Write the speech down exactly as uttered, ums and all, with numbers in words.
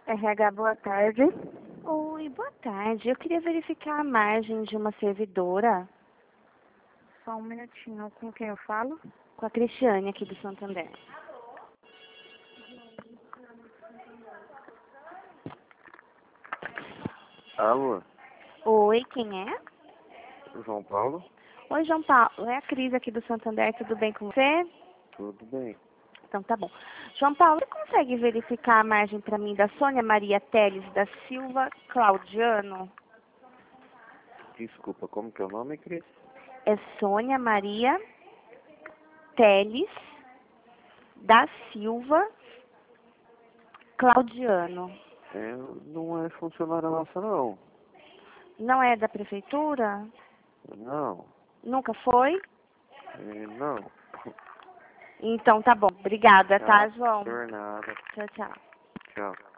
R H, boa tarde. Oi, boa tarde. Eu queria verificar a margem de uma servidora Só um minutinho. Com quem eu falo? com a Cristiane aqui do Santander. Alô, Oi, quem é? João Paulo? Oi, João Paulo. É a Cris aqui do Santander. Tudo bem com você? Tudo bem. Então tá bom. João Paulo, você consegue verificar a margem para mim da Sônia Maria Teles da Silva Claudiano? Desculpa, como que é o nome, Cris? É Sônia Maria Teles da Silva Claudiano. É, não é funcionária nossa, não. Não é da prefeitura? Não, Nunca foi? é, não. Então tá bom. Obrigada, tá, Tá, João? por nada. Tchau, tchau. Tchau.